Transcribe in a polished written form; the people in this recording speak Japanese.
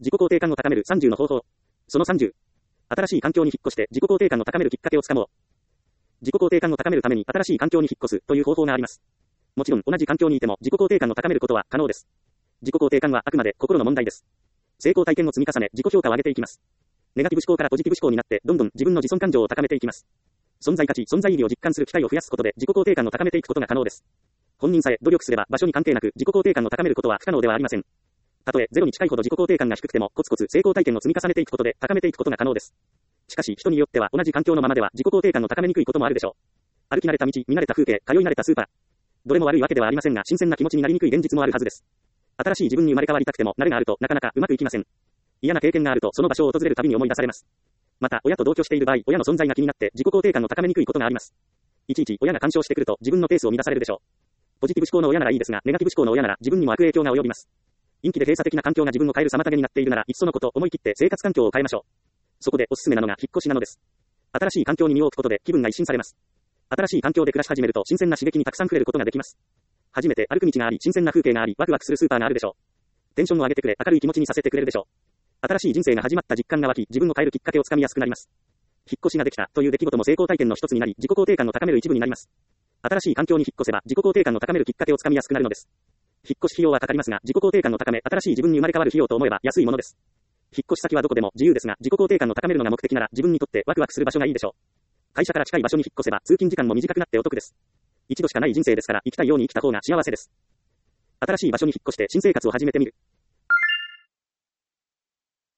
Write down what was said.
自己肯定感を高める30の方法。その30。新しい環境に引っ越して自己肯定感を高めるきっかけをつかもう。自己肯定感を高めるために新しい環境に引っ越すという方法があります。もちろん同じ環境にいても自己肯定感を高めることは可能です。自己肯定感はあくまで心の問題です。成功体験を積み重ね自己評価を上げていきます。ネガティブ思考からポジティブ思考になってどんどん自分の自尊感情を高めていきます。存在価値、存在意義を実感する機会を増やすことで自己肯定感を高めていくことが可能です。本人さえ努力すれば場所に関係なく自己肯定感を高めることは不可能ではありません。たとえゼロに近いほど自己肯定感が低くてもコツコツ成功体験を積み重ねていくことで高めていくことが可能です。しかし人によっては同じ環境のままでは自己肯定感を高めにくいこともあるでしょう。歩き慣れた道、見慣れた風景、通い慣れたスーパー。どれも悪いわけではありませんが新鮮な気持ちになりにくい現実もあるはずです。新しい自分に生まれ変わりたくても慣れがあるとなかなかうまくいきません。嫌な経験があるとその場所を訪れるたびに思い出されます。また親と同居している場合、親の存在が気になって自己肯定感を高めにくいことがあります。いちいち親が干渉してくると自分のペースを乱されるでしょう。ポジティブ思考の親ならいいですが、ネガティブ思考の親なら自分にも悪影響が及びます。陰気で閉鎖的な環境が自分を変える妨げになっているなら、いっそのこと思い切って生活環境を変えましょう。そこでおすすめなのが引っ越しなのです。新しい環境に身を置くことで気分が一新されます。新しい環境で暮らし始めると新鮮な刺激にたくさん触れることができます。初めて歩く道があり、新鮮な風景があり、ワクワクするスーパーがあるでしょう。テンションを上げてくれ、明るい気持ちにさせてくれるでしょう。新しい人生が始まった実感が湧き、自分を変えるきっかけをつかみやすくなります。引っ越しができたという出来事も成功体験の一つになり、自己肯定感を高める一部になります。新しい環境に引っ越せば自己肯定感を高めるきっかけをつかみやすくなるのです。引っ越し費用はかかりますが、自己肯定感を高め、新しい自分に生まれ変わる費用と思えば安いものです。引っ越し先はどこでも自由ですが、自己肯定感を高めるのが目的なら自分にとってワクワクする場所がいいでしょう。会社から近い場所に引っ越せば通勤時間も短くなってお得です。一度しかない人生ですから生きたいように生きた方が幸せです。新しい場所に引っ越して新生活を始めてみる。